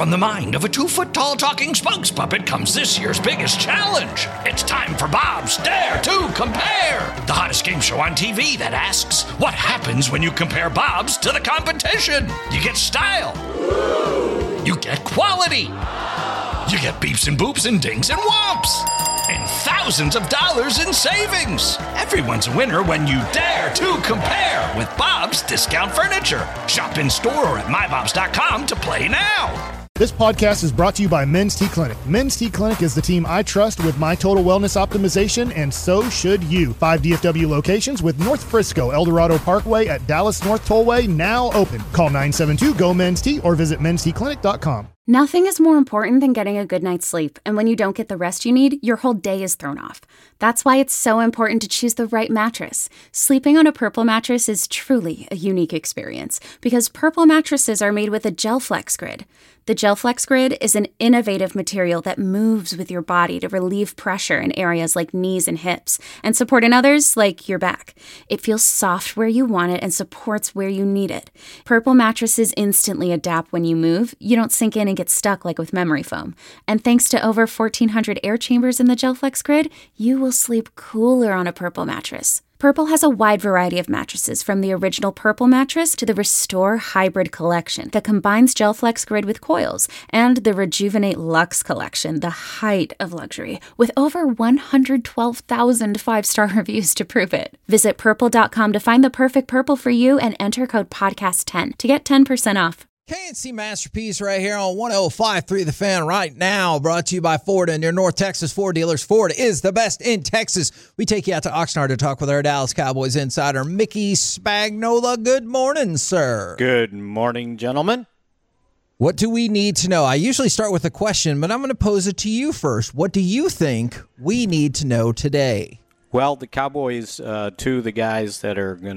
From the mind of a 2-foot-tall talking spokes puppet comes this year's biggest challenge. It's time for Bob's Dare to Compare, the hottest game show on TV that asks, what happens when you compare Bob's to the competition? You get style. You get quality. You get beeps and boops and dings and whomps. And thousands of dollars in savings. Everyone's a winner when you dare to compare with Bob's Discount Furniture. Shop in store or at mybobs.com to play now. This podcast is brought to you by Men's T Clinic. Men's T Clinic is the team I trust with my total wellness optimization, and so should you. 5 DFW locations with North Frisco, El Dorado Parkway at Dallas North Tollway now open. Call 972-GO-MEN'S-T or visit mensteclinic.com. Nothing is more important than getting a good night's sleep, and when you don't get the rest you need, your whole day is thrown off. That's why it's so important to choose the right mattress. Sleeping on a Purple mattress is truly a unique experience because Purple mattresses are made with a GelFlex Grid. The GelFlex Grid is an innovative material that moves with your body to relieve pressure in areas like knees and hips and support in others like your back. It feels soft where you want it and supports where you need it. Purple mattresses instantly adapt when you move. You don't sink in and get stuck like with memory foam. And thanks to over 1,400 air chambers in the GelFlex Grid, you will sleep cooler on a Purple mattress. Purple has a wide variety of mattresses, from the original Purple mattress to the Restore Hybrid collection that combines GelFlex Grid with coils, and the Rejuvenate Luxe collection, the height of luxury, with over 112,000 5-star reviews to prove it. Visit purple.com to find the perfect Purple for you and enter code podcast10 to get 10% off. KNC Masterpiece right here on 105.3 The Fan right now, brought to you by Ford and your North Texas Ford dealers. Ford is the best in Texas. We take you out to Oxnard to talk with our Dallas Cowboys insider, Mickey Spagnola. Good morning, sir. Good morning, gentlemen. What do we need to know? I usually start with a question, but I'm going to pose it to you first. What do you think we need to know today? Well, the Cowboys, two of the guys that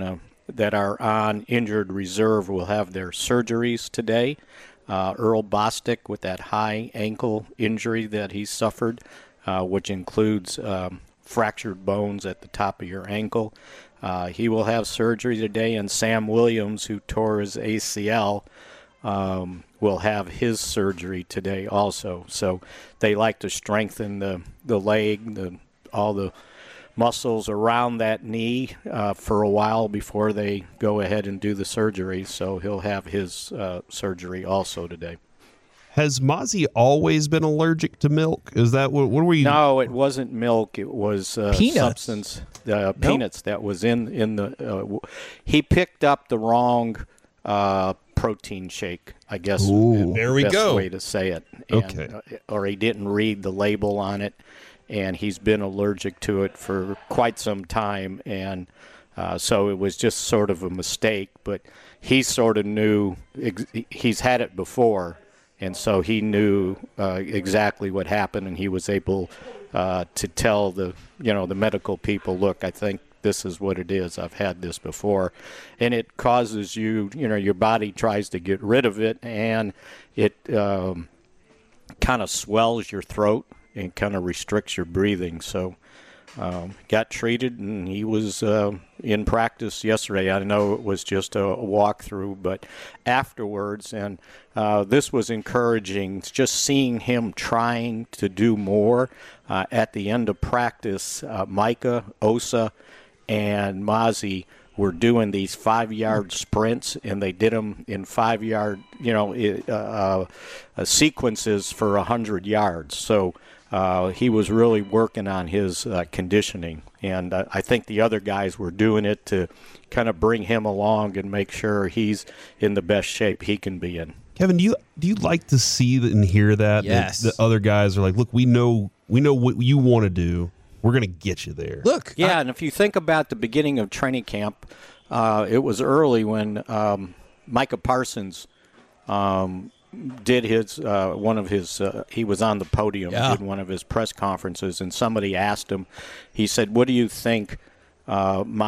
are on injured reserve will have their surgeries today. Earl Bostic with that high ankle injury that he suffered, which includes fractured bones at the top of your ankle. He will have surgery today, and Sam Williams, who tore his ACL, will have his surgery today also. So they like to strengthen the leg, all the muscles around that knee for a while before they go ahead and do the surgery. So he'll have his surgery also today. Has Mozzie always been allergic to milk? Is that what were you? No, it wasn't milk. It was peanuts. Substance, peanuts that was in the. He picked up the wrong protein shake, I guess. Ooh, there we best go. Way to say it. And, okay. Or he didn't read the label on it, and he's been allergic to it for quite some time, and so it was just sort of a mistake. But he sort of knew he's had it before, and so he knew exactly what happened, and he was able to tell the medical people, look, I think this is what it is. I've had this before. And it causes your body tries to get rid of it, and it kind of swells your throat and kind of restricts your breathing. So got treated, and he was in practice yesterday. I know it was just a walkthrough, but afterwards, and this was encouraging, just seeing him trying to do more. At the end of practice, Micah, Osa, and Mozzie were doing these 5-yard sprints, and they did them in 5-yard, sequences for 100 yards. So he was really working on his conditioning, and I think the other guys were doing it to kind of bring him along and make sure he's in the best shape he can be in. Kevin, do you like to see and hear that? Yes. The other guys are like, look, we know what you want to do. We're going to get you there. Look. Yeah, and if you think about the beginning of training camp, it was early when Micah Parsons did his one of his he was on the podium, did one of his press conferences, and somebody asked him, he said, what do you think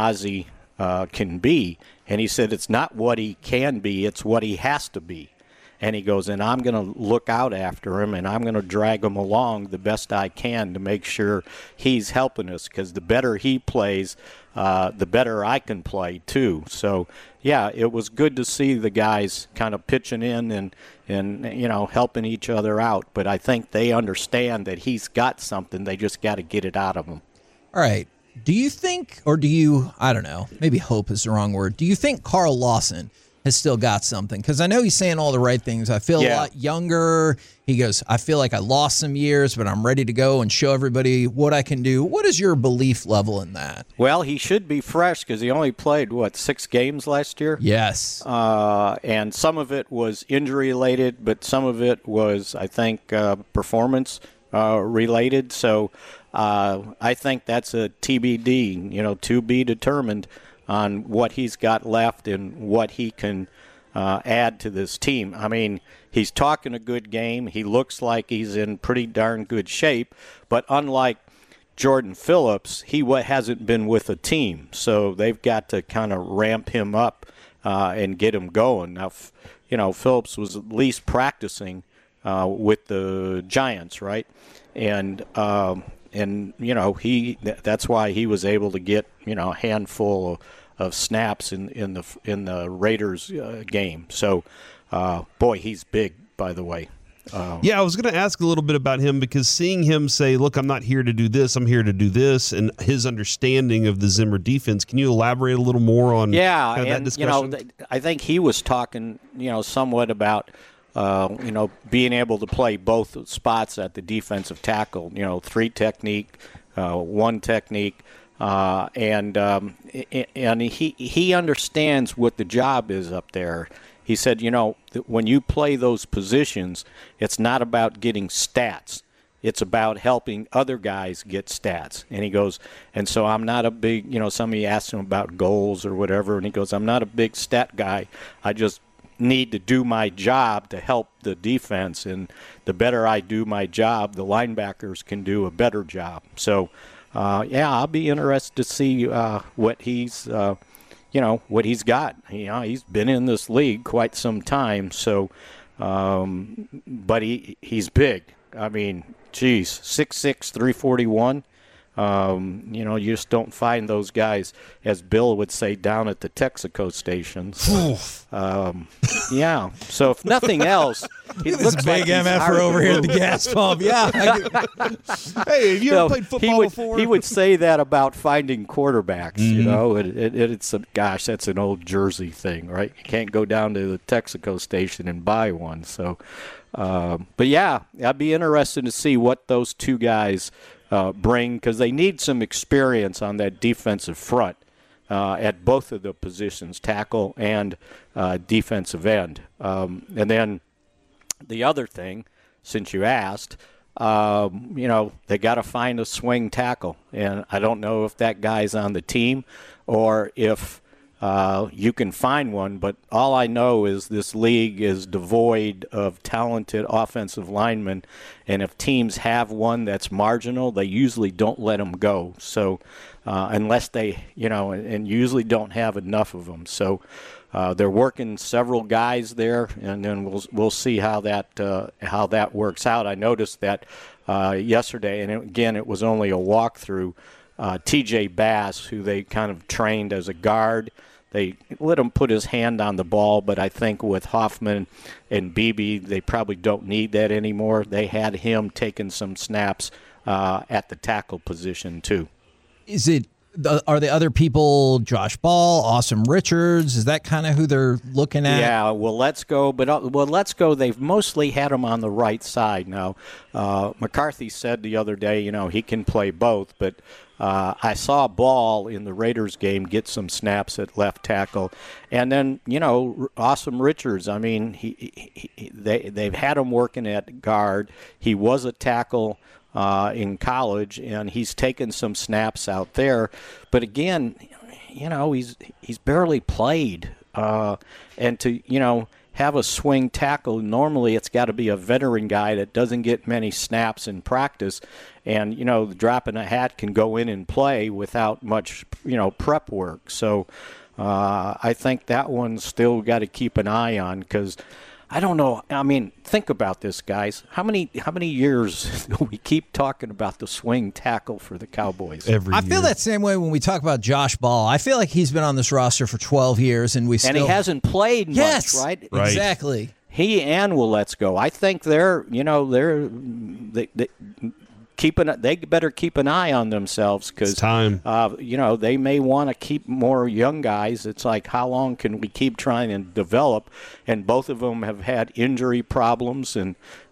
Mozzie can be? And he said, it's not what he can be, it's what he has to be. And he goes, and I'm going to look out after him, and I'm going to drag him along the best I can to make sure he's helping us, because the better he plays, the better I can play too. So, yeah, it was good to see the guys kind of pitching in and helping each other out. But I think they understand that he's got something. They just got to get it out of him. All right. Do you think, or do you, I don't know, maybe hope is the wrong word. Do you think Carl Lawson has still got something? Because I know he's saying all the right things. I feel a lot younger. He goes, I feel like I lost some years, but I'm ready to go and show everybody what I can do. What is your belief level in that? Well, he should be fresh because he only played, 6 games last year? Yes. And some of it was injury-related, but some of it was, I think, performance-related. So I think that's a TBD, to be determined on what he's got left and what he can add to this team. I mean, he's talking a good game. He looks like he's in pretty darn good shape. But unlike Jordan Phillips, he hasn't been with a team. So they've got to kind of ramp him up and get him going. Now, Phillips was at least practicing with the Giants, right? And that's why he was able to get a handful of snaps in the Raiders game. So, boy, he's big, by the way. I was going to ask a little bit about him, because seeing him say, look, I'm not here to do this, I'm here to do this, and his understanding of the Zimmer defense, can you elaborate a little more on that discussion? I think he was talking, somewhat about being able to play both spots at the defensive tackle, 3 technique, 1 technique, and he understands what the job is up there. He said, when you play those positions, it's not about getting stats. It's about helping other guys get stats. And he goes, and so I'm not a big, somebody asked him about goals or whatever, and he goes, I'm not a big stat guy. I just need to do my job to help the defense, and the better I do my job, the linebackers can do a better job. So, I'll be interested to see what he's, what he's got. He's been in this league quite some time, so, but he's big. I mean, 6'6", 341. You just don't find those guys, as Bill would say, down at the Texaco stations. So if nothing else, he looks big like MFer over here at the gas pump. Yeah. Hey, have you ever played football before? He would say that about finding quarterbacks. It's that's an old Jersey thing, right? You can't go down to the Texaco station and buy one. So, but yeah, I'd be interested to see what those two guys bring, because they need some experience on that defensive front at both of the positions, tackle and defensive end. And then the other thing, since you asked, they got to find a swing tackle. And I don't know if that guy's on the team or if you can find one, but all I know is this league is devoid of talented offensive linemen, and if teams have one that's marginal, they usually don't let them go. So unless they, and usually don't have enough of them. So they're working several guys there, and then we'll see how that works out. I noticed that yesterday, and again, it was only a walkthrough. TJ Bass, who they kind of trained as a guard, they let him put his hand on the ball, but I think with Hoffman and Beebe, they probably don't need that anymore. They had him taking some snaps at the tackle position too. Are the other people Josh Ball, Awesome Richards? Is that kind of who they're looking at? Yeah, Let's Go. But Let's Go, they've mostly had him on the right side now. McCarthy said the other day, he can play both, but I saw Ball in the Raiders game get some snaps at left tackle. And then, Awesome Richards, I mean, they've had him working at guard. He was a tackle in college, and he's taken some snaps out there. But again, he's barely played. And to, have a swing tackle, normally it's got to be a veteran guy that doesn't get many snaps in practice. And, dropping a hat can go in and play without much, prep work. So I think that one's still got to keep an eye on, because I don't know. I mean, think about this, guys. How many years do we keep talking about the swing tackle for the Cowboys? I feel that same way when we talk about Josh Ball. I feel like he's been on this roster for 12 years, and he hasn't played much, right? Exactly. He and Waletzko. I think they better keep an eye on themselves because time. They may want to keep more young guys. It's like, how long can we keep trying and develop? And both of them have had injury problems and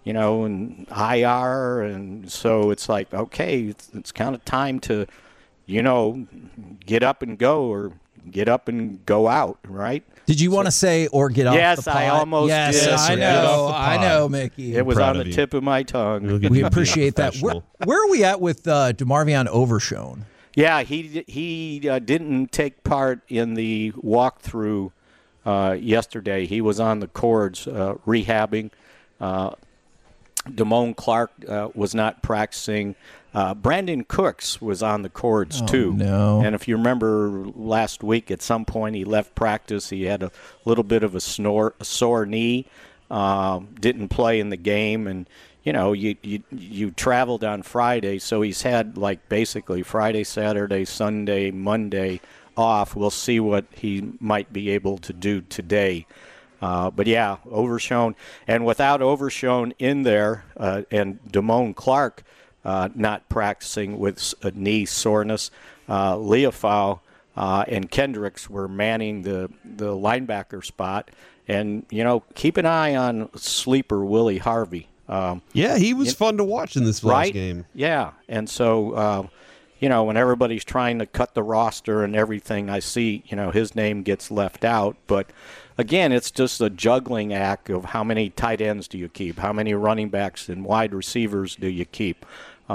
IR, and so it's like, okay, it's kind of time to, get up and go or get up and go out, right? Did you want to say or get off the pot? Yes, I almost did. Yes, I know, Mickey. It was on the tip of my tongue. We appreciate that. Where are we at with DeMarvion Overshown? Yeah, he didn't take part in the walkthrough yesterday. He was on the cords rehabbing. Damone Clark was not practicing. Brandon Cooks was on the cords too. No. And if you remember last week, at some point he left practice. He had a little bit of a sore knee. Didn't play in the game, and you traveled on Friday, so he's had basically Friday, Saturday, Sunday, Monday off. We'll see what he might be able to do today. But yeah, Overshown, and without Overshown in there, and Damone Clark not practicing with a knee soreness, Leofau and Kendricks were manning the linebacker spot, and keep an eye on sleeper Willie Harvey. He was fun to watch in this last game. Yeah, and so when everybody's trying to cut the roster and everything, I see his name gets left out, but. Again, it's just a juggling act of how many tight ends do you keep, how many running backs and wide receivers do you keep.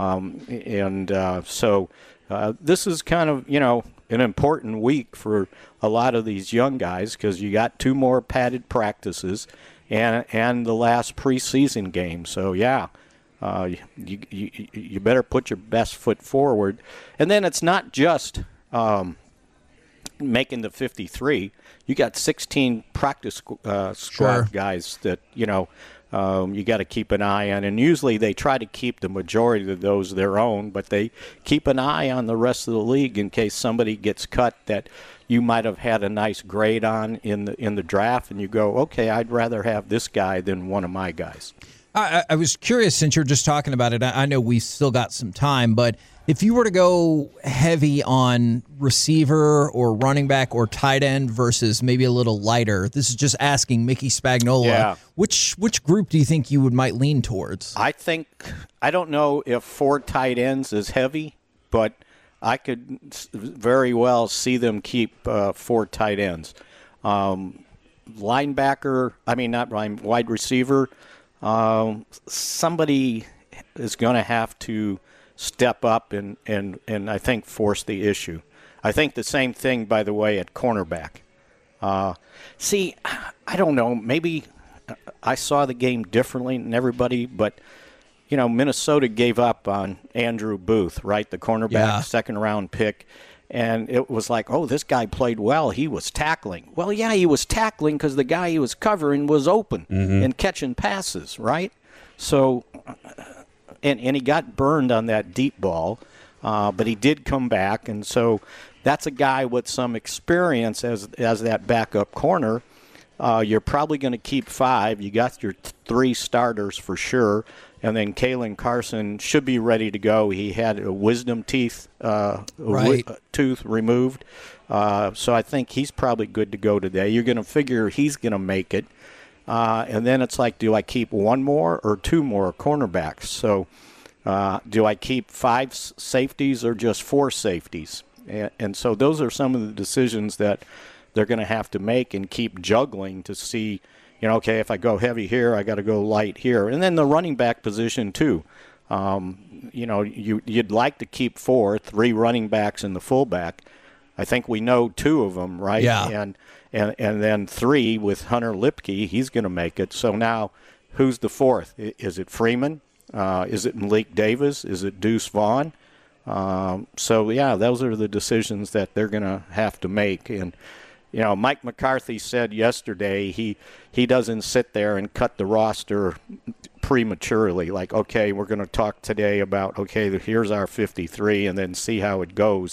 So this is kind of, an important week for a lot of these young guys because you got 2 more padded practices and the last preseason game. So, yeah, you better put your best foot forward. And then it's not just making the 53. You got 16 practice squad guys that, you got to keep an eye on. And usually they try to keep the majority of those their own, but they keep an eye on the rest of the league in case somebody gets cut that you might have had a nice grade on in the draft, and you go, okay, I'd rather have this guy than one of my guys. I was curious, since you're just talking about it, I know we've still got some time, but if you were to go heavy on receiver or running back or tight end versus maybe a little lighter, this is just asking Mickey Spagnola, which group do you think you might lean towards? I don't know if 4 tight ends is heavy, but I could very well see them keep 4 tight ends. Wide receiver, somebody is going to have to step up and I think force the issue. I think the same thing, by the way, at cornerback. I don't know. Maybe I saw the game differently than everybody, but, Minnesota gave up on Andrew Booth, right, the cornerback, second-round pick, and it was like, oh, this guy played well. He was tackling. Well, yeah, he was tackling because the guy he was covering was open and catching passes, right? So, and he got burned on that deep ball, but he did come back, and so that's a guy with some experience as that backup corner. You're probably going to keep 5. You got your 3 starters for sure, and then Kalen Carson should be ready to go. He had a wisdom tooth removed, so I think he's probably good to go today. You're going to figure he's going to make it. And then it's like, do I keep 1 more or 2 more cornerbacks? So do I keep 5 safeties or just 4 safeties? And so those are some of the decisions that they're going to have to make and keep juggling to see, okay, if I go heavy here, I got to go light here. And then the running back position too. You'd like to keep 3 running backs and the fullback. I think we know 2 of them, right? Yeah. And then 3 with Hunter Lipke, he's going to make it. So now, who's the 4th? Is it Freeman? Is it Malik Davis? Is it Deuce Vaughn? Those are the decisions that they're going to have to make. And Mike McCarthy said yesterday he doesn't sit there and cut the roster prematurely. Like, okay, we're going to talk today about, okay, here's our 53 and then see how it goes.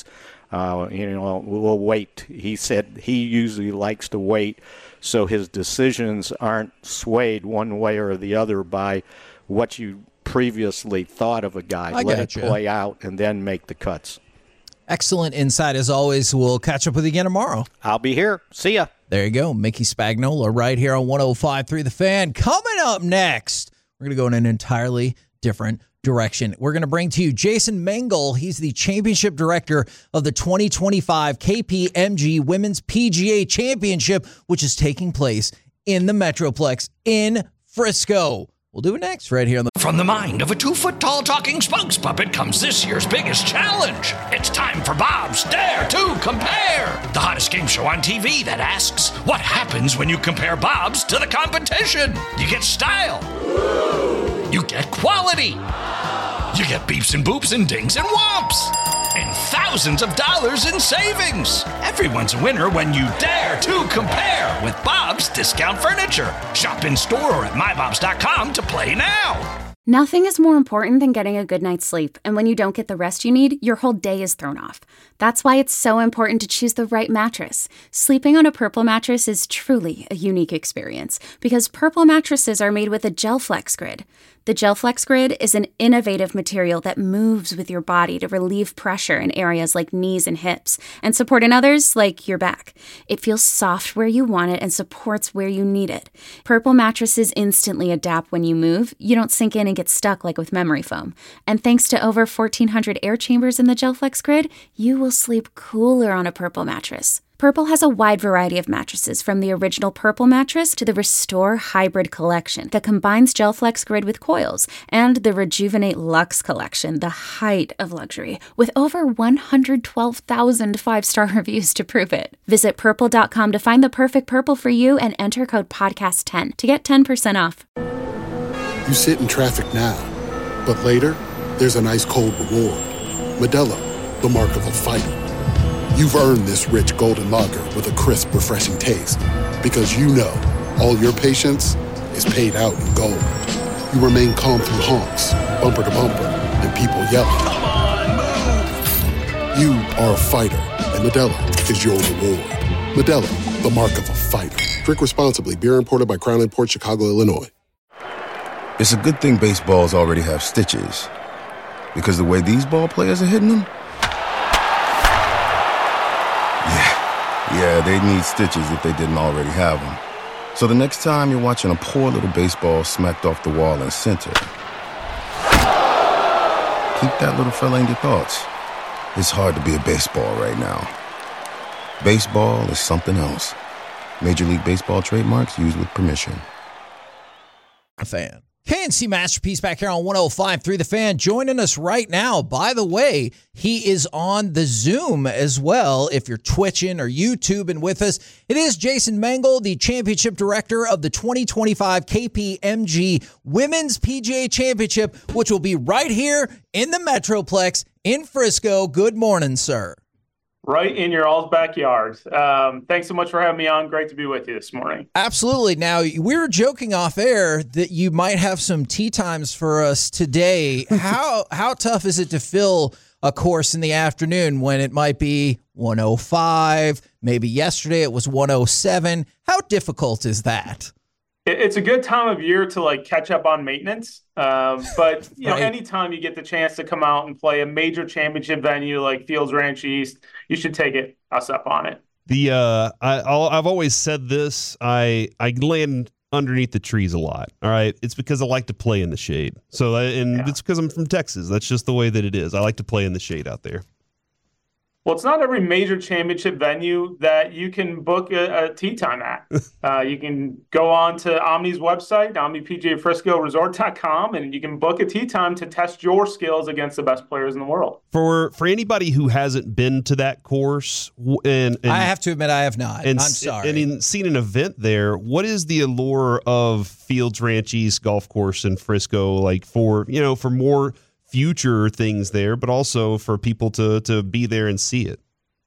We'll wait. He said he usually likes to wait so his decisions aren't swayed one way or the other by what you previously thought of a guy. Let it play out and then make the cuts. Excellent insight as always. We'll catch up with you again tomorrow. I'll be here. See ya. There you go. Mickey Spagnola right here on 105.3 The Fan. Coming up next, we're going to go in an entirely different direction. We're going to bring to you Jason Mengel. He's the championship director of the 2025 KPMG Women's PGA Championship, which is taking place in the Metroplex in Frisco. We'll do it next right here on the... From the mind of a 2-foot-tall talking spokes puppet comes this year's biggest challenge. It's time for Bob's Dare to Compare, the hottest game show on TV that asks, what happens when you compare Bob's to the competition? You get style. You get quality. You get beeps and boops and dings and whomps. And thousands of dollars in savings. Everyone's a winner when you dare to compare with Bob's Discount Furniture. Shop in store or at mybobs.com to play now. Nothing is more important than getting a good night's sleep, and when you don't get the rest you need, your whole day is thrown off. That's why it's so important to choose the right mattress. Sleeping on a Purple mattress is truly a unique experience because Purple mattresses are made with a GelFlex Grid. The GelFlex Grid is an innovative material that moves with your body to relieve pressure in areas like knees and hips and support in others like your back. It feels soft where you want it and supports where you need it. Purple mattresses instantly adapt when you move. You don't sink in and get stuck like with memory foam. And thanks to over 1,400 air chambers in the GelFlex Grid, you will sleep cooler on a Purple mattress. Purple has a wide variety of mattresses, from the original Purple mattress to the Restore Hybrid collection that combines GelFlex Grid with coils, and the Rejuvenate Luxe collection, the height of luxury, with over 112,000 five-star reviews to prove it. Visit Purple.com to find the perfect Purple for you and enter code PODCAST10 to get 10% off. You sit in traffic now, but later, there's an ice-cold reward. Modelo, the mark of a fighter. You've earned this rich golden lager with a crisp, refreshing taste. Because you know, all your patience is paid out in gold. You remain calm through honks, bumper to bumper, and people yelling. Come on, move! You are a fighter, and Modelo is your reward. Modelo, the mark of a fighter. Drink responsibly. Beer imported by Crown Imports, Chicago, Illinois. It's a good thing baseballs already have stitches. Because the way these ball players are hitting them, yeah, they'd need stitches if they didn't already have them. So the next time you're watching a poor little baseball smacked off the wall in center, keep that little fella in your thoughts. It's hard to be a baseball right now. Baseball is something else. Major League Baseball trademarks used with permission. A fan. KNC Masterpiece back here on 105.3 The Fan, joining us right now. By the way, he is on the Zoom as well. If you're twitching or YouTubing with us, it is Jason Mengel, the championship director of the 2025 KPMG Women's PGA Championship, which will be right here in the Metroplex in Frisco. Good morning, sir. Right in your all's backyard. Thanks so much for having me on. Great to be with you this morning. Absolutely. Now, we were joking off air that you might have some tee times for us today. How tough is it to fill a course in the afternoon when it might be 105? Maybe yesterday it was 107. How difficult is that? It's a good time of year to catch up on maintenance. But you know, anytime you get the chance to come out and play a major championship venue like Fields Ranch East, you should take us up on it. I've always said this. I land underneath the trees a lot. All right, it's because I like to play in the shade. It's because I'm from Texas. That's just the way that it is. I like to play in the shade out there. Well, it's not every major championship venue that you can book a tee time at. You can go on to Omni's website, OmniPGAFriscoResort.com, and you can book a tee time to test your skills against the best players in the world. For anybody who hasn't been to that course, and I have to admit I have not. I'm sorry. And seen an event there, what is the allure of Fields Ranch East Golf Course in Frisco, like for more future things there, but also for people to be there and see it?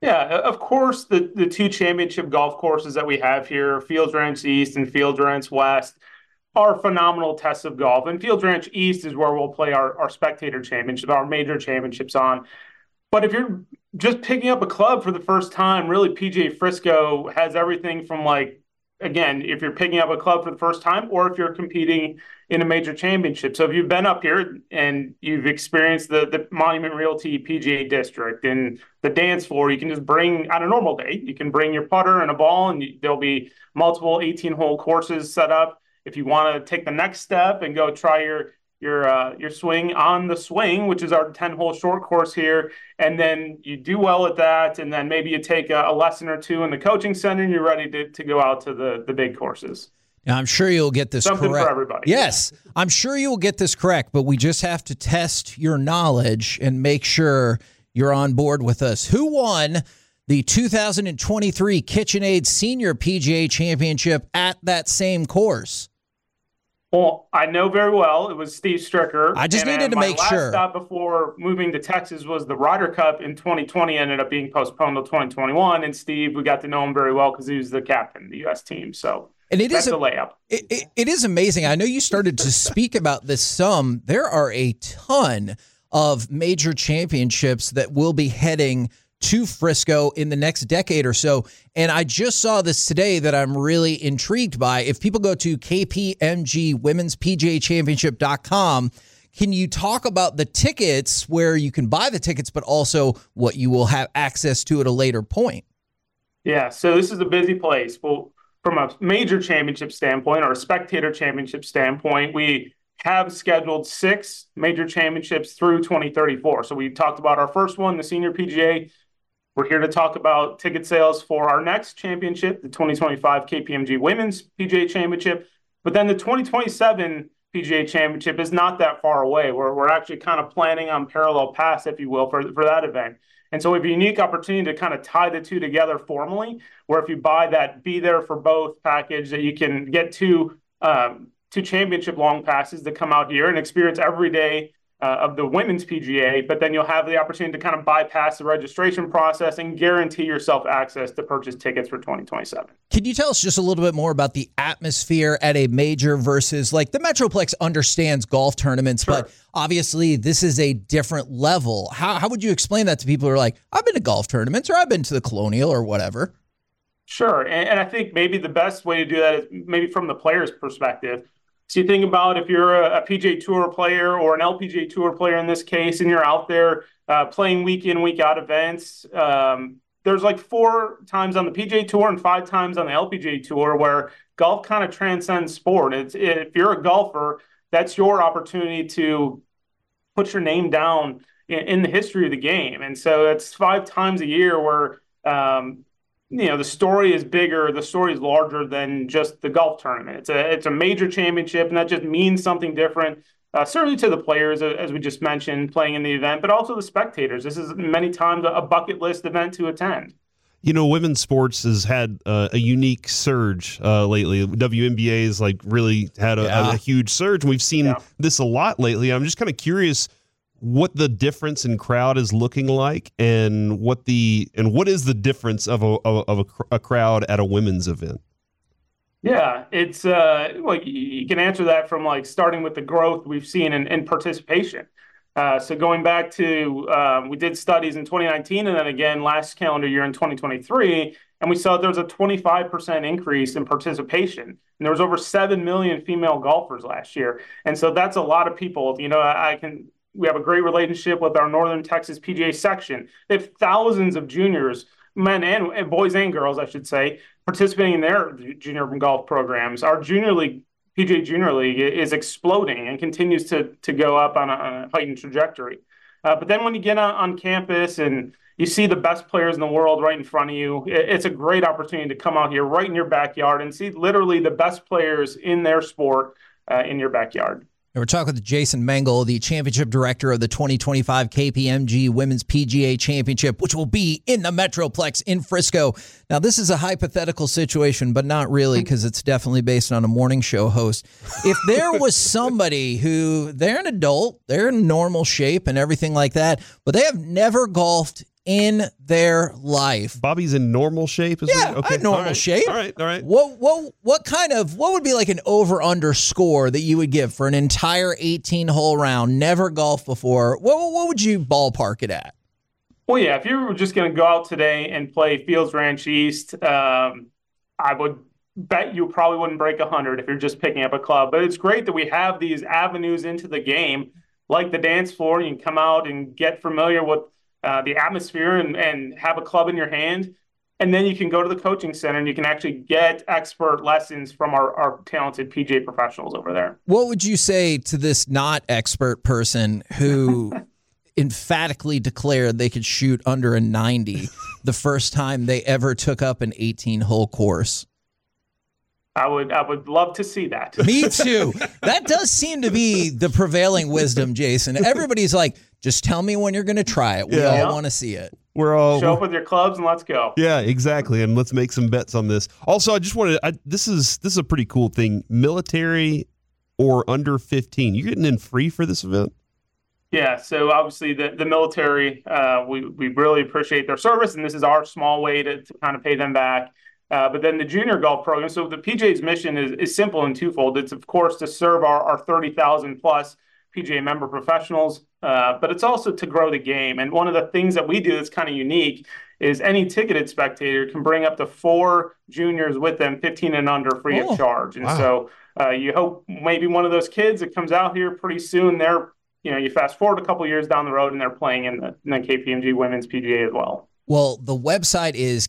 Yeah, of course, the two championship golf courses that we have here, Fields Ranch East and Fields Ranch West, are phenomenal tests of golf. And Fields Ranch East is where we'll play our spectator championship, our major championships on. But if you're just picking up a club for the first time, really PGA Frisco has everything from, like, again, if you're picking up a club for the first time or if you're competing in a major championship. So if you've been up here and you've experienced the Monument Realty PGA District and the dance floor, you can just bring, on a normal day, you can bring your putter and a ball, and there'll be multiple 18-hole courses set up. If you want to take the next step and go try your swing on the swing, which is our 10-hole short course here, and then you do well at that, and then maybe you take a lesson or two in the coaching center, and you're ready to go out to the big courses. Now, I'm sure you'll get this Something correct. for everybody. Yes, I'm sure you will get this correct, but we just have to test your knowledge and make sure you're on board with us. Who won the 2023 KitchenAid Senior PGA Championship at that same course? Well, I know very well. It was Steve Stricker. I just needed to make sure. My last stop before moving to Texas was the Ryder Cup in 2020. Ended up being postponed to 2021. And Steve, we got to know him very well because he was the captain of the U.S. team. So that's a layup. It is amazing. I know you started to speak about this some. There are a ton of major championships that will be heading to Frisco in the next decade or so. And I just saw this today that I'm really intrigued by. If people go to KPMG Women's PGA Championship.com, can you talk about the tickets, where you can buy the tickets, but also what you will have access to at a later point? Yeah, so this is a busy place. Well, from a major championship standpoint or a spectator championship standpoint, we have scheduled 6 major championships through 2034. So we talked about our first one, the Senior PGA. We're here to talk about ticket sales for our next championship, the 2025 KPMG Women's PGA Championship. But then the 2027 PGA Championship is not that far away. We're actually kind of planning on parallel paths, if you will, for that event. And so we have a unique opportunity to kind of tie the two together formally, where if you buy that Be There for Both package, that you can get two championship long passes to come out here and experience every day of the Women's PGA, but then you'll have the opportunity to kind of bypass the registration process and guarantee yourself access to purchase tickets for 2027. Can you tell us just a little bit more about the atmosphere at a major versus, like, the Metroplex understands golf tournaments, Sure. but obviously this is a different level. How would you explain that to people who are like, I've been to golf tournaments or I've been to the Colonial or whatever? Sure. And I think maybe the best way to do that is maybe from the player's perspective. So you think about if you're a PGA Tour player or an LPGA Tour player in this case, and you're out there playing week in, week out events, there's like 4 times on the PGA Tour and 5 times on the LPGA Tour where golf kind of transcends sport. If you're a golfer, that's your opportunity to put your name down in the history of the game. And so it's 5 times a year where the story is bigger, the story is larger than just the golf tournament. It's a major championship, and that just means something different, certainly to the players, as we just mentioned, playing in the event, but also the spectators. This is many times a bucket list event to attend. You know, women's sports has had a unique surge lately. WNBA's really had a huge surge, and we've seen this a lot lately. I'm just kind of curious what the difference in crowd is looking like, and what is the difference of a crowd at a women's event? Yeah, it's you can answer that from starting with the growth we've seen in participation. So going back to we did studies in 2019 and then again last calendar year in 2023, and we saw there was a 25% increase in participation. And there was over 7 million female golfers last year, and so that's a lot of people. We have a great relationship with our Northern Texas PGA section. They have thousands of juniors, men and boys and girls, I should say, participating in their junior golf programs. Our junior league, PGA Junior League, is exploding and continues to go up on a heightened trajectory. But then when you get on campus and you see the best players in the world right in front of you, it's a great opportunity to come out here right in your backyard and see literally the best players in their sport in your backyard. We're talking with Jason Mengel, the championship director of the 2025 KPMG Women's PGA Championship, which will be in the Metroplex in Frisco. Now, this is a hypothetical situation, but not really, because it's definitely based on a morning show host. If there was somebody who, they're an adult, they're in normal shape and everything like that, but they have never golfed in their life. Bobby's in normal shape? Okay. Normal shape. All right. What would be like an over-under score that you would give for an entire 18-hole round, never golfed before? What would you ballpark it at? Well, yeah, if you were just going to go out today and play Fields Ranch East, I would bet you probably wouldn't break 100 if you're just picking up a club. But it's great that we have these avenues into the game, like the dance floor. You can come out and get familiar with the atmosphere and have a club in your hand. And then you can go to the coaching center and you can actually get expert lessons from our talented PGA professionals over there. What would you say to this not expert person who emphatically declared they could shoot under a 90 the first time they ever took up an 18-hole course? I would love to see that. Me too. That does seem to be the prevailing wisdom, Jason. Everybody's like, just tell me when you're going to try it. We all want to see it. Show up with your clubs and let's go. Yeah, exactly. And let's make some bets on this. Also, I just wanted this is a pretty cool thing. Military or under 15, you're getting in free for this event? Yeah, so obviously the military, we really appreciate their service, and this is our small way to kind of pay them back. But then the junior golf program, so the PGA's mission is simple and twofold. It's, of course, to serve our 30,000 plus PGA member professionals, but it's also to grow the game. And one of the things that we do that's kind of unique is any ticketed spectator can bring up to 4 juniors with them, 15 and under, free of charge. And so you hope maybe one of those kids that comes out here pretty soon, you fast forward a couple years down the road and they're playing in the KPMG Women's PGA as well. Well, the website is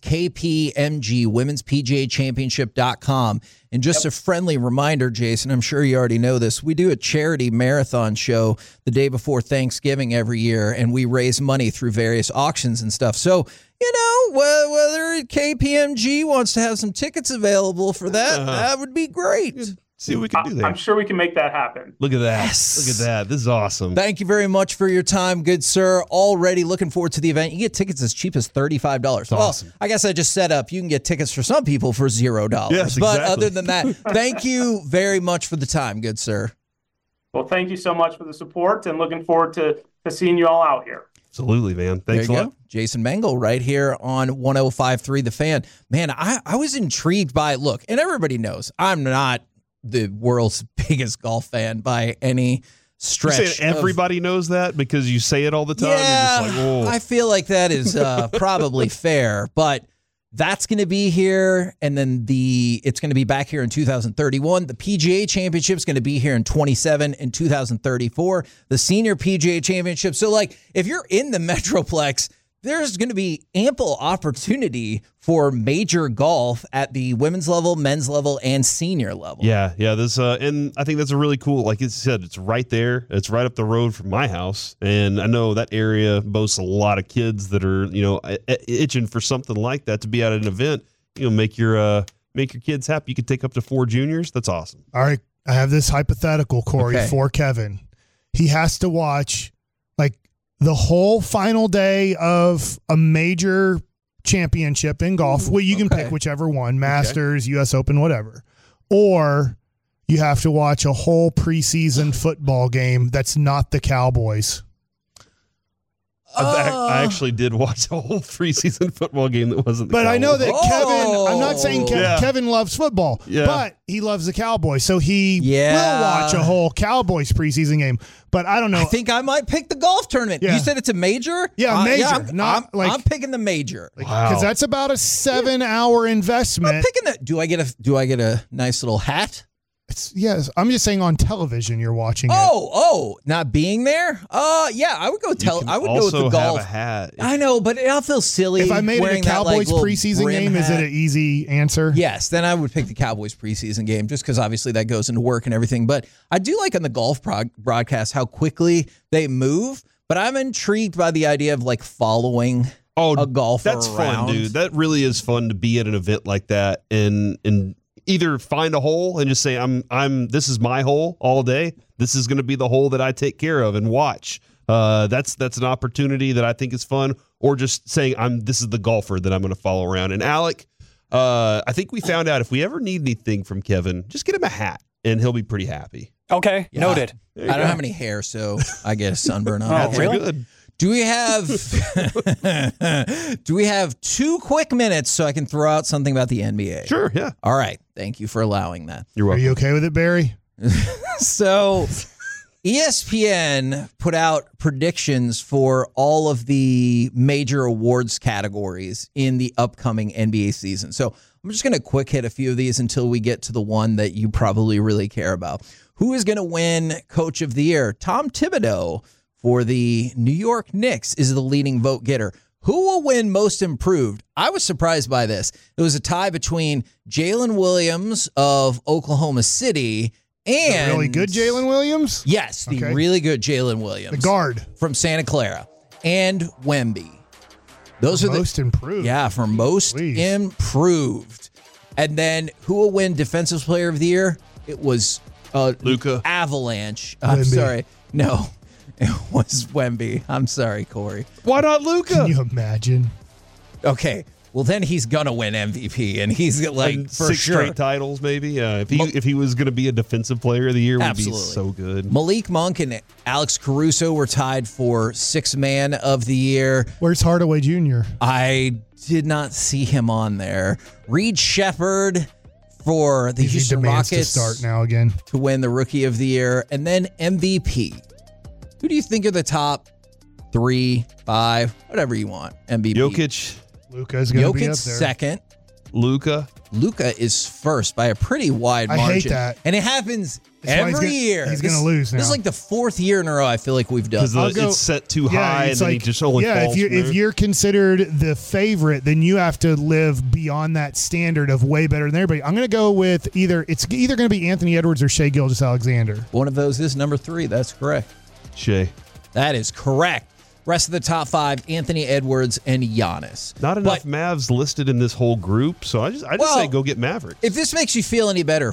kpmgwomenspgachampionship.com. And just a friendly reminder, Jason, I'm sure you already know this, we do a charity marathon show the day before Thanksgiving every year, and we raise money through various auctions and stuff. So, whether KPMG wants to have some tickets available for that, that would be great. See what we can do there. I'm sure we can make that happen. Look at that. Yes. Look at that. This is awesome. Thank you very much for your time, good sir. Already looking forward to the event. You get tickets as cheap as $35. Awesome. Well, I guess I just set up. You can get tickets for some people for $0. Yes, but exactly. other than that, thank you very much for the time, good sir. Well, thank you so much for the support and looking forward to seeing you all out here. Absolutely, man. Thanks a lot. Jason Mengel right here on 105.3 The Fan. Man, I was intrigued by, look, and everybody knows I'm not the world's biggest golf fan by any stretch. You're saying everybody knows that because you say it all the time? Yeah, you're just like, whoa. I feel like that is probably fair, but that's going to be here, and then it's going to be back here in 2031. The PGA Championship is going to be here in 27 and 2034. The Senior PGA Championship. So, if you're in the Metroplex, there's going to be ample opportunity for major golf at the women's level, men's level, and senior level. Yeah. This and I think that's a really cool. Like you said, it's right there. It's right up the road from my house, and I know that area boasts a lot of kids that are itching for something like that to be at an event. Make your kids happy. You could take up to 4 juniors. That's awesome. All right, I have this hypothetical, Corey, for Kevin. He has to watch the whole final day of a major championship in golf. Well, you can pick whichever one, Masters, U.S. Open, whatever. Or you have to watch a whole preseason football game that's not the Cowboys. I actually did watch a whole preseason football game that wasn't the Cowboys. I know that Kevin, I'm not saying Kevin loves football, but he loves the Cowboys. So he will watch a whole Cowboys preseason game. But I don't know. I think I might pick the golf tournament. Yeah. You said it's a major? Yeah, major. I'm picking the major. Because that's about a 7-hour investment. I'm picking that. Do I get a nice little hat? Yes, I'm just saying on television you're watching it. Oh, not being there? Yeah, I would go I would go with the golf. Have a hat. I know, but I'll feel silly. If I made it a Cowboys preseason game, is it an easy answer? Yes, then I would pick the Cowboys preseason game just because obviously that goes into work and everything. But I do like on the golf broadcast how quickly they move. But I'm intrigued by the idea of following a golfer That's around. fun, dude. That really is fun to be at an event like that and either find a hole and just say this is my hole all day. This is going to be the hole that I take care of and watch. That's an opportunity that I think is fun. Or just saying this is the golfer that I'm going to follow around. And Alec, I think we found out if we ever need anything from Kevin, just get him a hat and he'll be pretty happy. Okay, noted. I don't have any hair, so I get a sunburn on. Oh, really? Good. Do we have two quick minutes so I can throw out something about the NBA? Sure, yeah. All right. Thank you for allowing that. You're welcome. Are you okay with it, Barry? So ESPN put out predictions for all of the major awards categories in the upcoming NBA season. So I'm just going to quick hit a few of these until we get to the one that you probably really care about. Who is going to win Coach of the Year? Tom Thibodeau for the New York Knicks is the leading vote getter. Who will win Most Improved? I was surprised by this. It was a tie between Jalen Williams of Oklahoma City and... The really good Jalen Williams? Yes, the really good Jalen Williams. The guard. From Santa Clara. And Wemby. Those are Most Improved. Yeah, for Most Improved. And then who will win Defensive Player of the Year? It was Luka. Avalanche. I'm Wemby. sorry. No, it was Wemby. I'm sorry, Corey. Why not Luka? Can you imagine? Okay. Well, then he's gonna win MVP, and he's like and for 6 sure. straight titles, maybe. If he was going to be a Defensive Player of the Year, would be so good. Malik Monk and Alex Caruso were tied for 6th Man of the Year. Where's Hardaway Jr.? I did not see him on there. Reed Shepherd for the Houston demands Rockets to start now again to win the Rookie of the Year, and then MVP. Who do you think are the top 3, 5, whatever you want? MVP. Jokic. Luka's going to be up there. second. Luka is first by a pretty wide margin. I hate that. And it happens That's why every year. He's going to lose now. This is like the 4th year in a row I feel like we've done. because it's set too high, and then he just only falls. If you're considered the favorite, then you have to live beyond that standard of way better than everybody. I'm going to go with it's either going to be Anthony Edwards or Shai Gilgeous-Alexander. One of those is number 3. That's correct. Shai. That is correct. Rest of the top 5, Anthony Edwards and Giannis. Not enough Mavs listed in this whole group, so I just say go get Mavericks. If this makes you feel any better,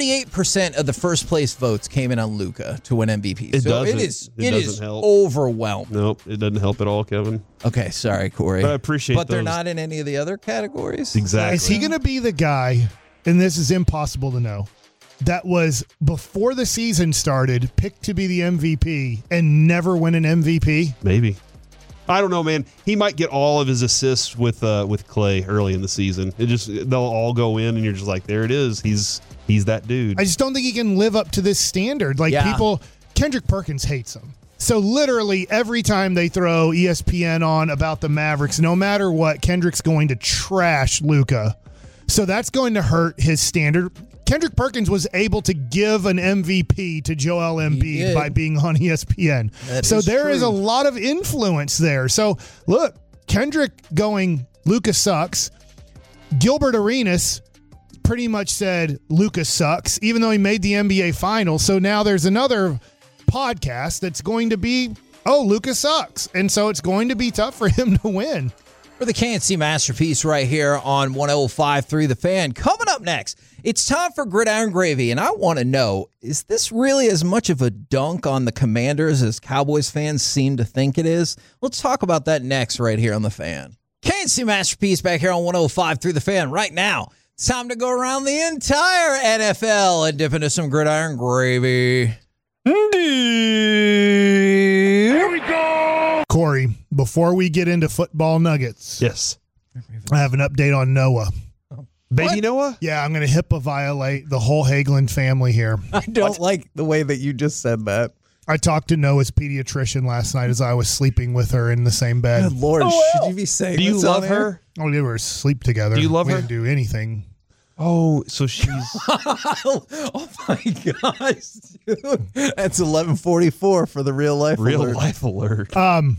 48% of the first place votes came in on Luka to win MVP. It It is help. overwhelmed. Nope, it doesn't help at all, Kevin. Okay, sorry, Corey. But I appreciate But they're those. not in any of the other categories? Exactly. Is he going to be the guy, and this is impossible to know, that was before the season started picked to be the MVP and never win an MVP? Maybe. I don't know, man. He might get all of his assists with Clay early in the season. They'll all go in, and you're just like, there it is. He's that dude. I just don't think he can live up to this standard. Kendrick Perkins hates him. So literally every time they throw ESPN on about the Mavericks, no matter what, Kendrick's going to trash Luka. So that's going to hurt his standard. Kendrick Perkins was able to give an MVP to Joel Embiid by being on ESPN. So there is a lot of influence there. So look, Kendrick going, Luka sucks. Gilbert Arenas pretty much said Luka sucks, even though he made the NBA Finals. So now there's another podcast that's going to be, Luka sucks. And so it's going to be tough for him to win. For the KNC Masterpiece right here on 105.3 The Fan. Coming up next, it's time for Gridiron Gravy, and I want to know, is this really as much of a dunk on the Commanders as Cowboys fans seem to think it is? Let's talk about that next right here on The Fan. KNC Masterpiece back here on 105.3 The Fan right now. It's time to go around the entire NFL and dip into some Gridiron Gravy. Here we go. Corey, before we get into football nuggets, yes, I have an update on Noah. Baby Noah? Yeah, I'm going to HIPAA violate the whole Hagelin family here. I don't like the way that you just said that. I talked to Noah's pediatrician last night as I was sleeping with her in the same bed. Good Lord, should you be saying Do you this love on her? air? Oh, we were asleep together. Do you love we her? didn't do anything. Oh, so she's... Oh my gosh, dude. That's 11:44 for the real life alert.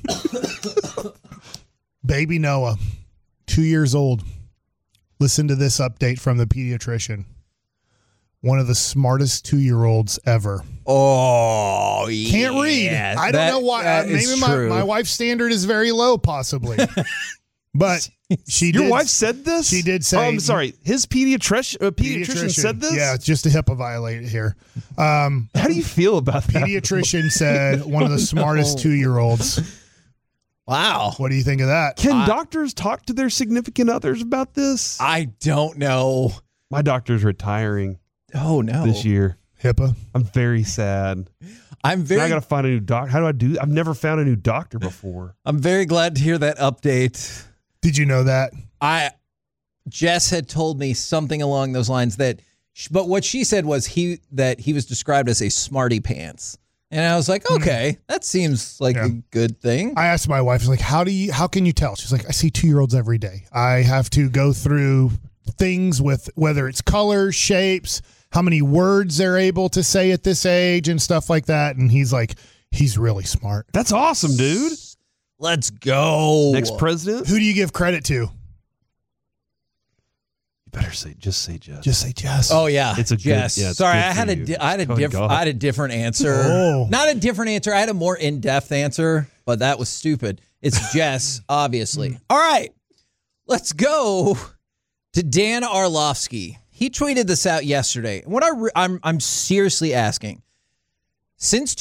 Baby Noah, 2 years old. Listen to this update from the pediatrician. One of the smartest 2-year-olds ever. Oh, yeah. Can't read. I don't know why. Maybe my wife's standard is very low, possibly. But Your wife said this? She did say. Oh, I'm sorry. His pediatrician said this? Yeah, just a HIPAA violate here. How do you feel about that? Pediatrician said one of the smartest 2-year-olds. Wow. What do you think of that? Can doctors talk to their significant others about this? I don't know. My doctor's retiring Oh, no. this year. HIPAA. I'm very sad. I got to find a new doctor. How do I do? I've never found a new doctor before. I'm very glad to hear that update. Did you know that? Jess had told me something along those lines but what she said was that he was described as a smarty pants. And I was like, okay, that seems like a good thing. I asked my wife, I was like, how can you tell? She's like, I see 2-year-olds every day. I have to go through things with whether it's colors, shapes, how many words they're able to say at this age and stuff like that. And he's like, he's really smart. That's awesome, dude. Let's go. Next president? Who do you give credit to? Better just say Jess. Just say Jess. Oh yeah, it's a Jess. Good, yeah, sorry, I had a different answer. Oh. Not a different answer. I had a more in-depth answer, but that was stupid. It's Jess, obviously. All right, let's go to Dan Arlovsky. He tweeted this out yesterday. What I'm seriously asking. Since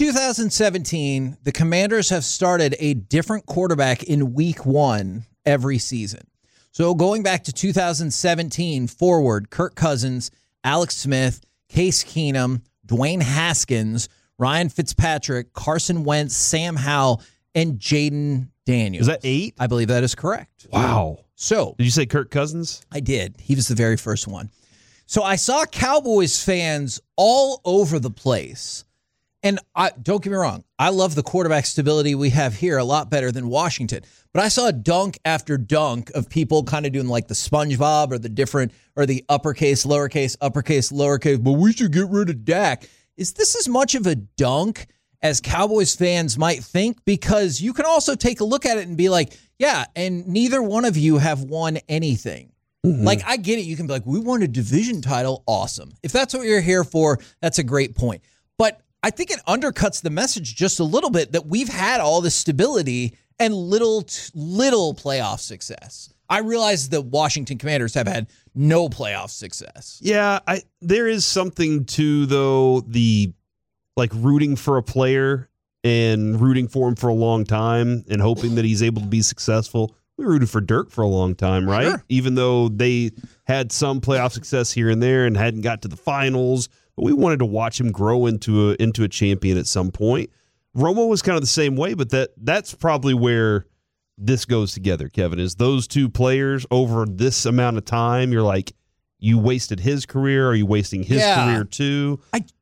2017, the Commanders have started a different quarterback in week 1 every season. So going back to 2017 forward, Kirk Cousins, Alex Smith, Case Keenum, Dwayne Haskins, Ryan Fitzpatrick, Carson Wentz, Sam Howell, and Jaden Daniels. Is that 8? I believe that is correct. Wow. So did you say Kirk Cousins? I did. He was the very first one. So I saw Cowboys fans all over the place. And don't get me wrong, I love the quarterback stability we have here a lot better than Washington. But I saw dunk after dunk of people kind of doing like the SpongeBob or the uppercase, lowercase, but we should get rid of Dak. Is this as much of a dunk as Cowboys fans might think? Because you can also take a look at it and be like, yeah, and neither one of you have won anything. Mm-hmm. Like, I get it. You can be like, we won a division title. Awesome. If that's what you're here for, that's a great point. But I think it undercuts the message just a little bit that we've had all this stability and little playoff success. I realize the Washington Commanders have had no playoff success. Yeah, there is something to, though, the like rooting for a player and rooting for him for a long time and hoping that he's able to be successful. We rooted for Dirk for a long time, right? Sure. Even though they had some playoff success here and there and hadn't got to the finals. But we wanted to watch him grow into a champion at some point. Romo was kind of the same way, but that's probably where this goes together, Kevin, is those two players over this amount of time. You're like, you wasted his career. Are you wasting his career too?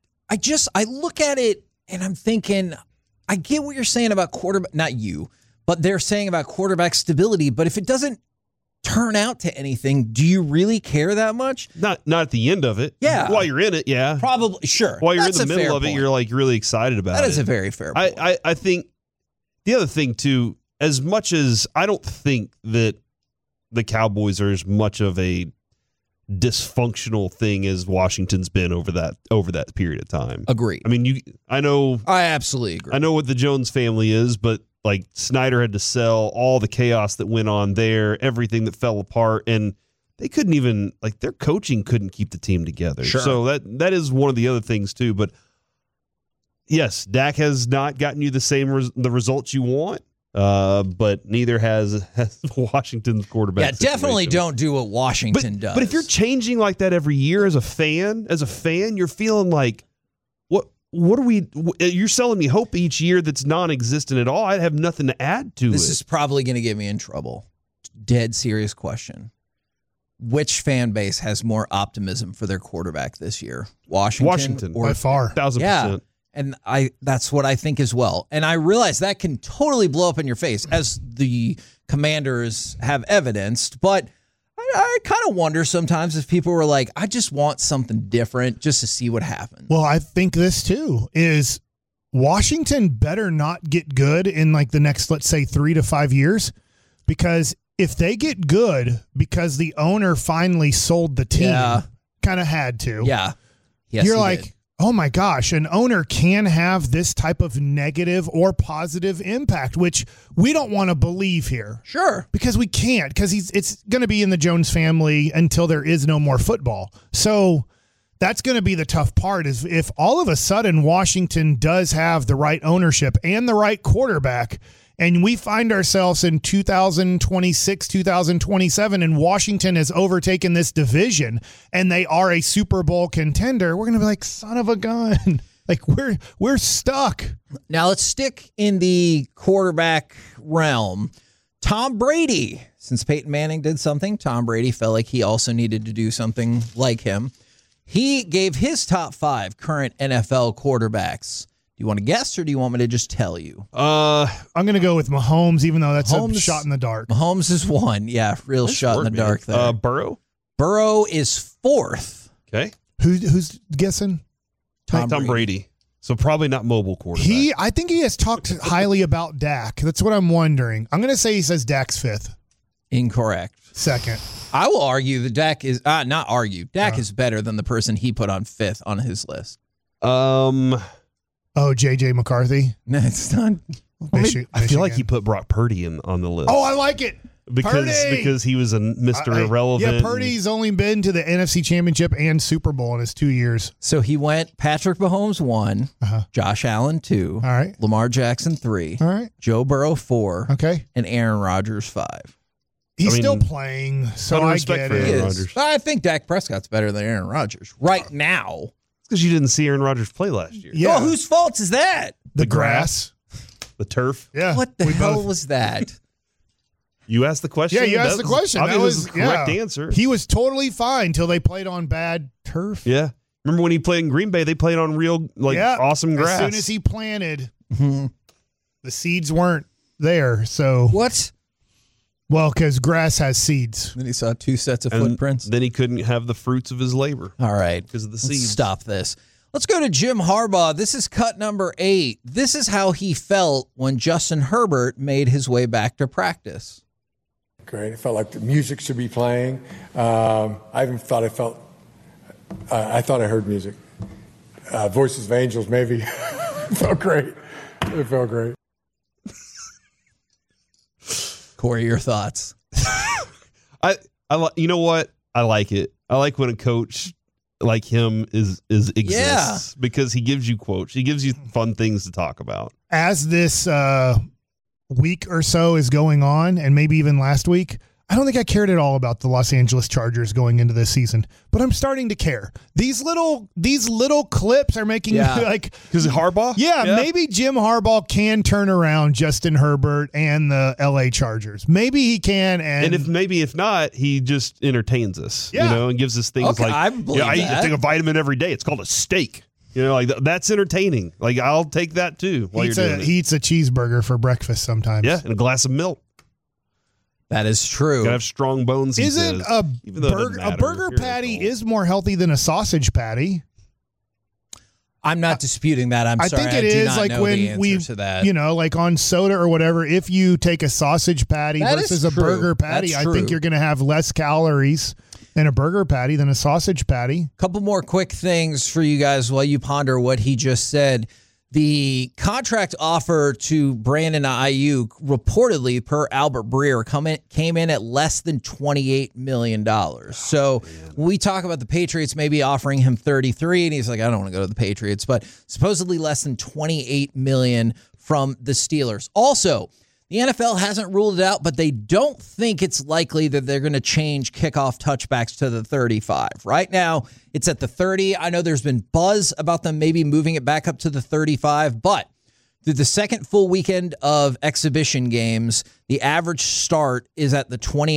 I look at it and I'm thinking, I get what you're saying about quarterback, not you, but they're saying about quarterback stability. But if it doesn't turn out to anything, do you really care that much? Not at the end of it. Yeah. While you're in it, yeah. Probably, sure. While you're in the middle of it, you're like really excited about it. That is a very fair point. I think the other thing too, as much as I don't think that the Cowboys are as much of a dysfunctional thing as Washington's been over that period of time. Agree. I mean, I absolutely agree. I know what the Jones family is, but like Snyder had to sell all the chaos that went on there, everything that fell apart, and they couldn't even, like, their coaching couldn't keep the team together. Sure. So that is one of the other things too. But yes, Dak has not gotten you the results you want, but neither has Washington's quarterback. Yeah, definitely don't do what Washington does. But if you're changing like that every year as a fan, you're feeling like, what are we? You're selling me hope each year that's non-existent at all. I have nothing to add to it. This is probably going to get me in trouble. Dead serious question. Which fan base has more optimism for their quarterback this year? Washington by far. 1,000%. Yeah. And that's what I think as well. And I realize that can totally blow up in your face, as the Commanders have evidenced. But I kind of wonder sometimes if people were like, I just want something different just to see what happens. Well, I think this too is Washington better not get good in like the next, let's say, 3 to 5 years, because if they get good because the owner finally sold the team, kind of had to. Yeah. Yes, you're like, oh my gosh, an owner can have this type of negative or positive impact, which we don't want to believe here. Sure. Because we can't, because it's going to be in the Jones family until there is no more football. So that's going to be the tough part, is if all of a sudden Washington does have the right ownership and the right quarterback, and we find ourselves in 2026, 2027, and Washington has overtaken this division and they are a Super Bowl contender, we're going to be like, son of a gun. Like we're stuck. Now let's stick in the quarterback realm. Tom Brady, since Peyton Manning did something, Tom Brady felt like he also needed to do something like him. He gave his top 5 current NFL quarterbacks. Do you want to guess or do you want me to just tell you? I'm going to go with Mahomes, even though that's a shot in the dark. Mahomes is 1. Yeah, real nice shot in the dark there. Burrow? Burrow is 4th. Okay. Who's guessing? Tom Brady. So probably not mobile quarterback. I think he has talked highly about Dak. That's what I'm wondering. I'm going to say he says Dak's 5th. Incorrect. 2nd. I will argue that Dak is not argue. Dak is better than the person he put on 5th on his list. J.J. McCarthy. No, it's not. I feel like he put Brock Purdy on the list. Oh, I like it. Because he was a Mr. Irrelevant. Yeah, Purdy's only been to the NFC Championship and Super Bowl in his 2 years. So he went Patrick Mahomes 1, Josh Allen 2, all right, Lamar Jackson 3, all right, Joe Burrow 4, okay, and Aaron Rodgers 5. He's still playing, so I get it. I think Dak Prescott's better than Aaron Rodgers right now. Because you didn't see Aaron Rodgers play last year. Yeah. Well, whose fault is that? The grass. The turf. Yeah. What the hell was that? You asked the question? Yeah, you asked the question. That was the correct answer. He was totally fine until they played on bad turf. Yeah. Remember when he played in Green Bay, they played on real, awesome grass. As soon as he planted, the seeds weren't there. So what? Well, because grass has seeds. Then he saw 2 sets of footprints. Then he couldn't have the fruits of his labor. All right. Because of the seeds. Stop this. Let's go to Jim Harbaugh. This is cut number 8. This is how he felt when Justin Herbert made his way back to practice. Great. It felt like the music should be playing. I thought I heard music. Voices of Angels, maybe. It felt great. It felt great. Corey, your thoughts? You know what? I like it. I like when a coach like him exists because he gives you quotes. He gives you fun things to talk about. As this week or so is going on, and maybe even last week, I don't think I cared at all about the Los Angeles Chargers going into this season, but I'm starting to care. These little clips are making me like, because Harbaugh. Yeah, maybe Jim Harbaugh can turn around Justin Herbert and the LA Chargers. Maybe he can, and if not, he just entertains us. And gives us things like I take a vitamin every day. It's called a steak. That's entertaining. Like, I'll take that too. He eats a cheeseburger for breakfast sometimes. Yeah, and a glass of milk. That is true. Gotta have strong bones. Isn't a burger patty is more healthy than a sausage patty? I'm not disputing that. I think it is like when we, like on soda or whatever. If you take a sausage patty versus a burger patty, I think you're going to have less calories in a burger patty than a sausage patty. Couple more quick things for you guys while you ponder what he just said. The contract offer to Brandon Ayuk, reportedly per Albert Breer, came in at less than $28 million. So when we talk about the Patriots maybe offering him 33, and he's like, I don't want to go to the Patriots, but supposedly less than $28 million from the Steelers. Also, the NFL hasn't ruled it out, but they don't think it's likely that they're going to change kickoff touchbacks to the 35. Right now, it's at the 30. I know there's been buzz about them maybe moving it back up to the 35, but through the second full weekend of exhibition games, the average start is at the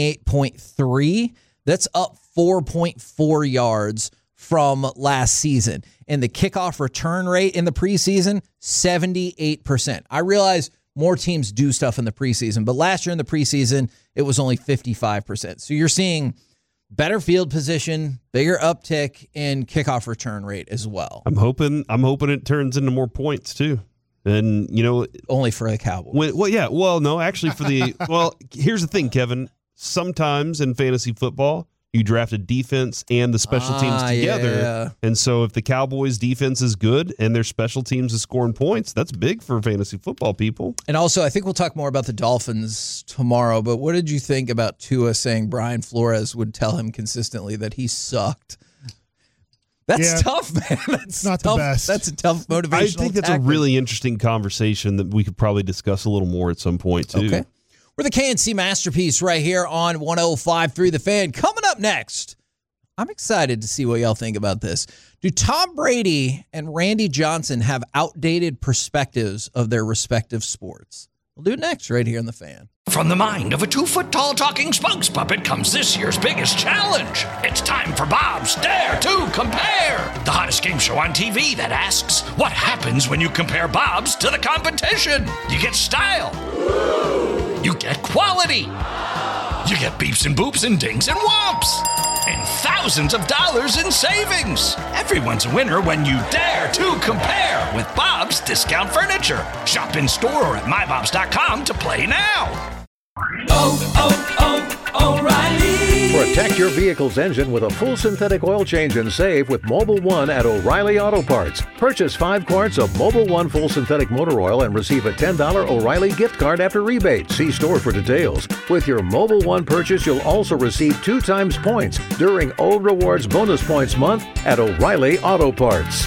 28.3. That's up 4.4 yards from last season. And the kickoff return rate in the preseason, 78%. I realize more teams do stuff in the preseason, but last year in the preseason, it was only 55%. So you're seeing better field position, bigger uptick in kickoff return rate as well. I'm hoping it turns into more points too. And only for the Cowboys. Here's the thing, Kevin. Sometimes in fantasy football, you draft a defense and the special teams together. Yeah. And so if the Cowboys defense is good and their special teams is scoring points, that's big for fantasy football people. And also, I think we'll talk more about the Dolphins tomorrow, but what did you think about Tua saying Brian Flores would tell him consistently that he sucked? That's tough, man. That's not tough. The best. That's a tough motivational I think that's tactic. a really interesting conversation that we could probably discuss a little more at some point, too. Okay. We're the KNC Masterpiece right here on 105.3 The Fan. Coming up next, I'm excited to see what y'all think about this. Do Tom Brady and Randy Johnson have outdated perspectives of their respective sports? We'll do it next right here in The Fan. From the mind of a 2-foot-tall talking spokes puppet comes this year's biggest challenge. It's time for Bob's Dare to Compare, the hottest game show on TV that asks, what happens when you compare Bob's to the competition? You get style. You get quality. You get beeps and boops and dings and whomps. And thousands of dollars in savings. Everyone's a winner when you dare to compare with Bob's Discount Furniture. Shop in store or at mybobs.com to play now. O'Reilly. Protect your vehicle's engine with a full synthetic oil change and save with Mobil 1 at O'Reilly Auto Parts. Purchase 5 quarts of Mobil 1 full synthetic motor oil and receive a $10 O'Reilly gift card after rebate. See store for details. With your Mobil 1 purchase, you'll also receive 2 times points during O Rewards Bonus Points Month at O'Reilly Auto Parts.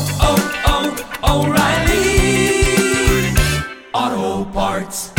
O'Reilly Auto Parts.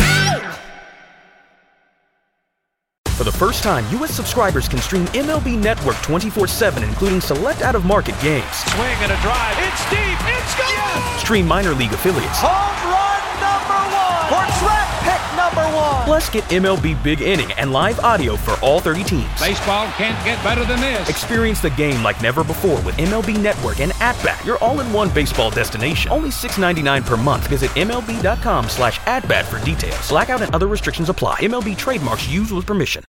For the first time, U.S. subscribers can stream MLB Network 24/7, including select out-of-market games. Swing and a drive. It's deep. It's gone. Yes. Stream minor league affiliates. Home run number 1. Or draft pick number 1. Plus, get MLB Big Inning and live audio for all 30 teams. Baseball can't get better than this. Experience the game like never before with MLB Network and At-Bat, your all-in-one baseball destination. Only $6.99 per month. Visit MLB.com/atbat for details. Blackout and other restrictions apply. MLB trademarks used with permission.